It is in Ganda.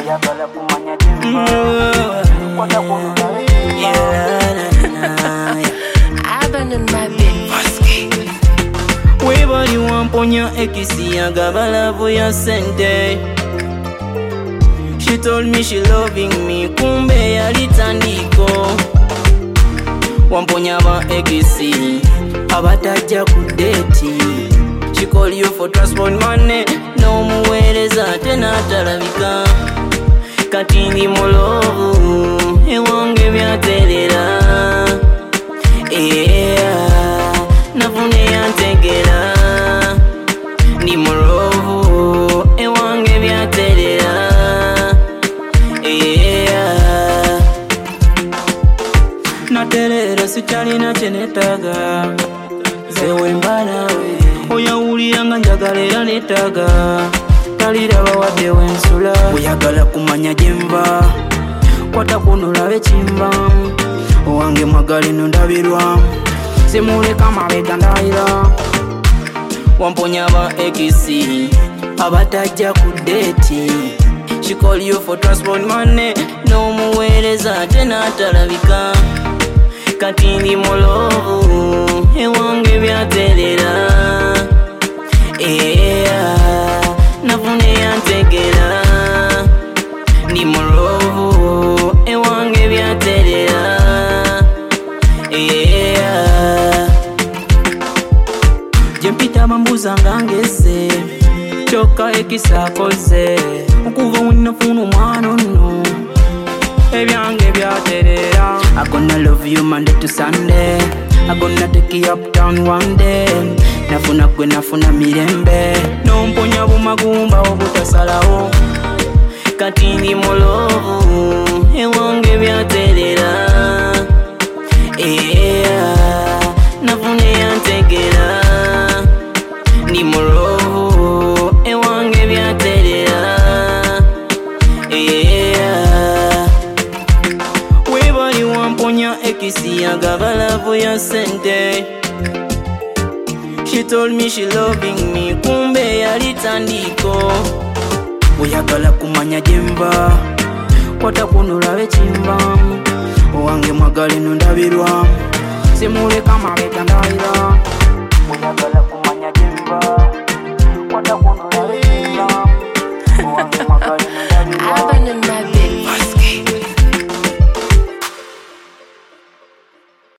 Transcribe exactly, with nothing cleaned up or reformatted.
oyagala kumanya jemba kwata kunula Abandon my baby. Webali wamponya ekisi agabalavu ya sente. She told me she loving me, kumbe yalitandiko. Wamponya ba ekisi abatajja kudeti. She call you for transport money, no muwereza tena talabika. Kati ndi mulovu ewange byaterera. Yeah, nafune yantegera. Ndi mulovu ewange byaterera. Yeah, naterera sikyalina kyenetaga. Zewe mbalawe oyawulira nga njagala era netaga. Taliraba wadde wensula oyagala kumanya jemba kwata kunulabe kimba. Owange mwagala eno ndabirwa simuleka mabega ndayira. Wamponya ba ekisi abatajja kudeti. She call you for transport money, no muwereza tena talabika. Kati ndi mulovu ewange byaterera. Yeah, nafune yantegera. Ndi mulovu ewange byaterera. Yeah, jempita bambuza ngangeze choka ekisa koze okuva winafuna omwana ono ebyange byaterera. I gonna love you Monday to Sunday, I gonna take you uptown one day. Nafuna gwe nafuna mirembe nomponya bumagumba obutasalawo. Kati ndi mulovu ewange byaterera. Yeah, nafune yantegera. Ndi mulovu ewange byaterera. Yeah, webali wamponya ekisi agabalavu ya sente. She told me she loving me, kumbe yalitandiko. Oyagala kumanya jemba kwata kunulabe kimba. Owange mwagala eno ndabirwa simuleka mabega ndayira.